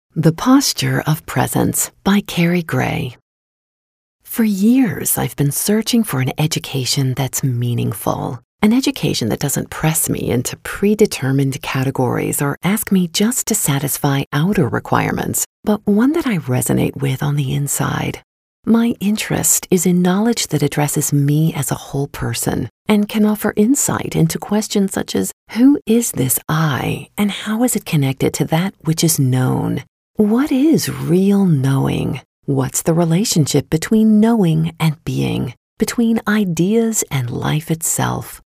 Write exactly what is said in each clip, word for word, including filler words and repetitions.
The Posture of Presence by Carrie Gray. For years, I've been searching for an education that's meaningful, an education that doesn't press me into predetermined categories or ask me just to satisfy outer requirements, but one that I resonate with on the inside. My interest is in knowledge that addresses me as a whole person and can offer insight into questions such as, who is this I, and how is it connected to that which is known? What is real knowing? What's the relationship between knowing and being, between ideas and life itself?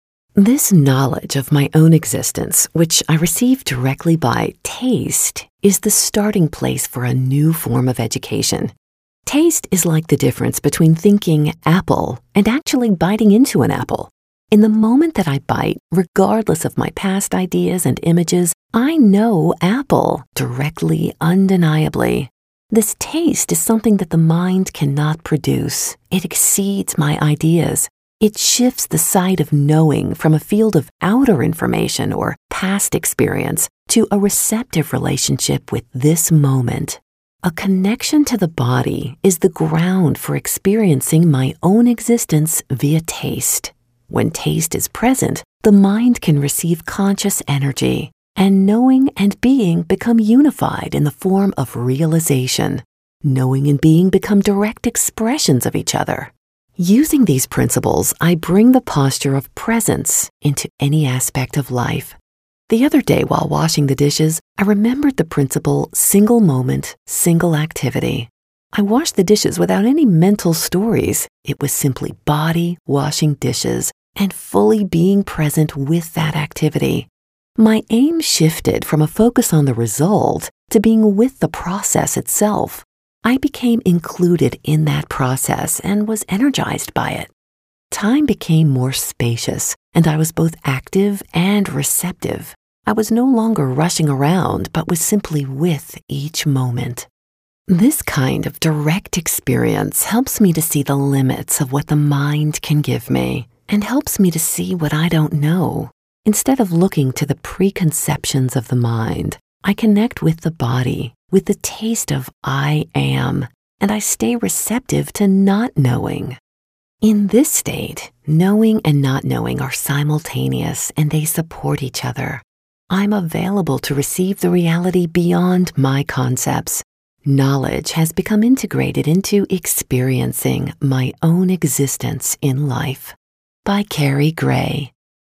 This knowledge of my own existence, which I receive directly by taste, is the starting place for a new form of education. Taste is like the difference between thinking apple and actually biting into an apple. In the moment that I bite, regardless of my past ideas and images, I know apple directly, undeniably. This taste is something that the mind cannot produce. It exceeds my ideas. It shifts the side of knowing from a field of outer information or past experience to a receptive relationship with this moment. A connection to the body is the ground for experiencing my own existence via taste. When taste is present, the mind can receive conscious energy, and knowing and being become unified in the form of realization. Knowing and being become direct expressions of each other. Using these principles, I bring the posture of presence into any aspect of life. The other day while washing the dishes, I remembered the principle single moment, single activity. I washed the dishes without any mental stories. It was simply body washing dishes and fully being present with that activity. My aim shifted from a focus on the result to being with the process itself. I became included in that process and was energized by it. Time became more spacious, and I was both active and receptive. I was no longer rushing around, but was simply with each moment. This kind of direct experience helps me to see the limits of what the mind can give me and helps me to see what I don't know. Instead of looking to the preconceptions of the mind, I connect with the body, with the taste of I am, and I stay receptive to not knowing. In this state, knowing and not knowing are simultaneous and they support each other. I'm available to receive the reality beyond my concepts. Knowledge has become integrated into experiencing my own existence in life. By Carrie Gray.